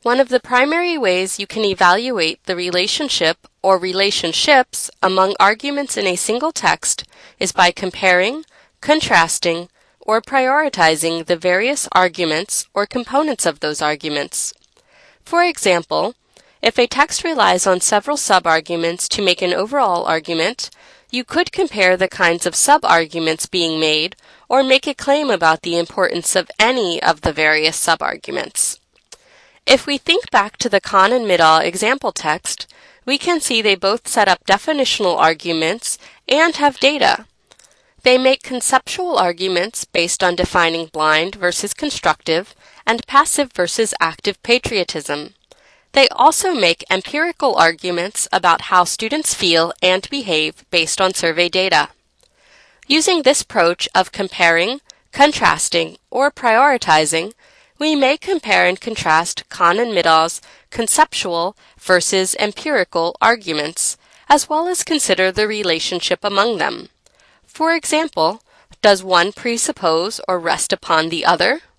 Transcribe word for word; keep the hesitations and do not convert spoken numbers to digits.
One of the primary ways you can evaluate the relationship or relationships among arguments in a single text is by comparing, contrasting, or prioritizing the various arguments or components of those arguments. For example, if a text relies on several sub-arguments to make an overall argument, you could compare the kinds of sub-arguments being made or make a claim about the importance of any of the various sub-arguments. If we think back to the Kahn and Middahl example text, we can see they both set up definitional arguments and have data. They make conceptual arguments based on defining blind versus constructive and passive versus active patriotism. They also make empirical arguments about how students feel and behave based on survey data. Using this approach of comparing, contrasting, or prioritizing, we may compare and contrast Kahn and Middahl's conceptual versus empirical arguments, as well as consider the relationship among them. For example, does one presuppose or rest upon the other?